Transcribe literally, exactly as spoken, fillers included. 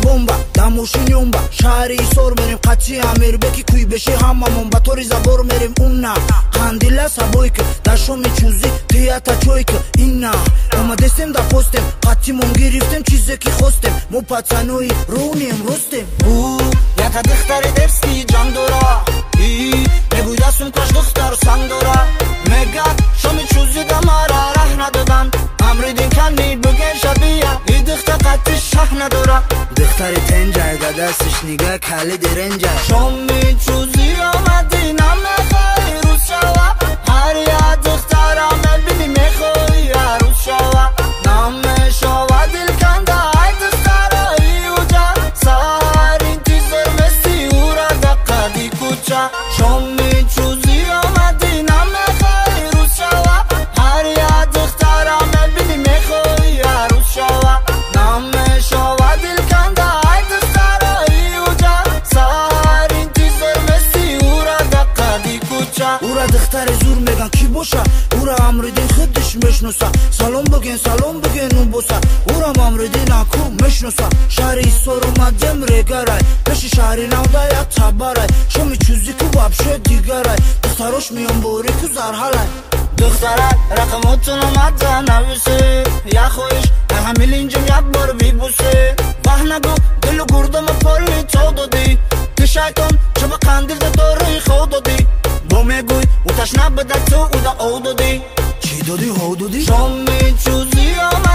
бомба дамоши нюмба шаҳри исор мерем қатъи амирбеки куй беши ҳамамон ба тори забор мерем унна қандила сабойка дар шоми чӯзи тията чойка инна омадестем да постем қатъимон гирифтем чизе ки хостем мо пацанои рӯнем ростем яка духтари дерски ҷан дора мегӯяд сумкаш духтар санг дора мегад шоми чӯзи да мара раҳ надодан амридин кани буген шабия и духта қатъи шаҳ надора духтари тенҷай да дастиш нига калиди ренҷай шоми чӯзи омади намехоҳи рӯз шава ҳар як духтара мебини мехоҳи арӯз шава намешава дилканда ай духтарои уҷа сар интизор мести ура да қади кӯча шоми чӯзи омади намехоҳи рӯз шава ҳар як духтара мебини мехоҳи арӯз шава намешава дилканда ай духтарои уҷа сар интизор мести ура да қади кӯча ура духтари зур меган ки боша ура амридин худиш мешноса салом буген салом буген ӯ боса ура амридин аку мешноса шаҳри исор омадем регарай пеши шаҳри навда як табарай шоми чӯзи ку вабше дигарай духтарош меён бори ку зарҳалай духтарак рақамотун омада нависе я хоҳиш ҳамилинҷам як бор бибусе ваҳ нагӯ дилу гурдама поли то додӣ ти шайтон чаба қандилда дории хо додӣ бо мегӯй ӯ ташна буда ту уда о додӣ чӣ додӣ ҳо додӣ шоми чӯзи